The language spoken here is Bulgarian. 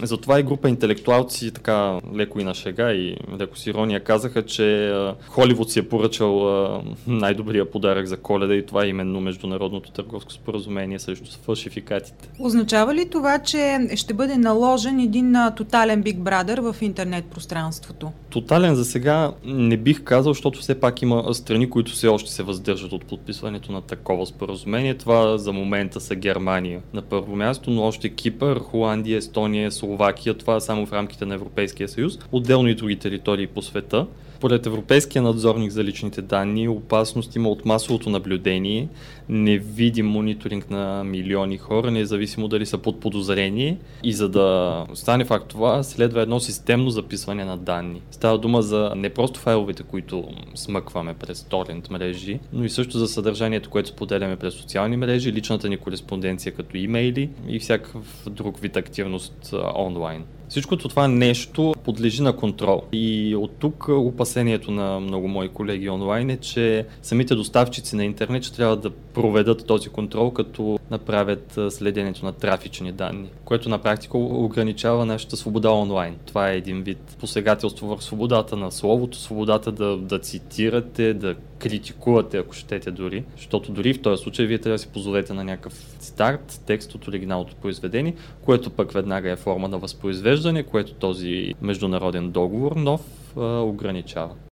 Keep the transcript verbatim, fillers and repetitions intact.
Затова и група интелектуалци така леко и на шега и леко с ирония казаха, че а, Холивуд си е поръчал а, най-добрия подарък за Коледа и това е именно Международното търговско споразумение срещу фалшификатите. Означава ли това, че ще бъде наложен един а, тотален Big Brother в интернет пространството? Тотален за сега не бих казал, защото все пак има страни, които все още се въздържат от подписването на такова споразумение. Това за момента са Германия на първо място, но още Кипър, Холандия, Естония, Словакия, това само в рамките на Европейския съюз, отделно и други територии по света. Според Европейския надзорник за личните данни, опасност има от масовото наблюдение, невидим мониторинг на милиони хора, независимо дали са под подозрение. И за да стане факт това, следва едно системно записване на данни. Става дума за не просто файловете, които смъкваме през торент мрежи, но и също за съдържанието, което споделяме през социални мрежи, личната ни кореспонденция като имейли и всякакъв друг вид активност онлайн. Всичкото това нещо подлежи на контрол. И от тук опасението на много мои колеги онлайн е, че самите доставчици на интернет ще трябва да проведат този контрол, като направят следенето на трафични данни, което на практика ограничава нашата свобода онлайн. Това е един вид посегателство върху свободата на словото, свободата да, да цитирате, да критикувате, ако щете дори, защото дори в този случай вие трябва да се позовете на някакъв старт, текст от оригиналното произведение, което пък веднага е форма на възпроизвеждане, което този международен договор нов а, ограничава.